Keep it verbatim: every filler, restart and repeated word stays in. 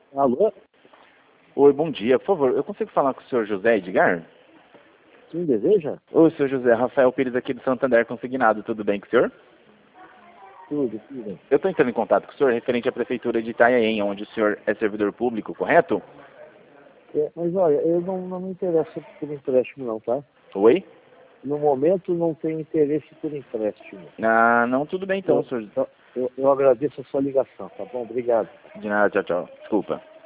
Alô? Oi, bom dia. Por favor, eu consigo falar com o senhor José Edgar? Quem deseja? Oi, senhor José. Rafael Pires aqui do Santander Consignado. Tudo bem com o senhor? Tudo, tudo. Eu estou entrando em contato com o senhor referente à Prefeitura de Itanhaém, onde o senhor é servidor público, correto? É, mas olha, eu não, não me interesso por empréstimo não, tá? Oi? No momento não tenho interesse por empréstimo. Ah, não, tudo bem então, Eu, senhor. eu, eu agradeço a sua ligação, tá bom? Obrigado. De nada, tchau, tchau. Desculpa.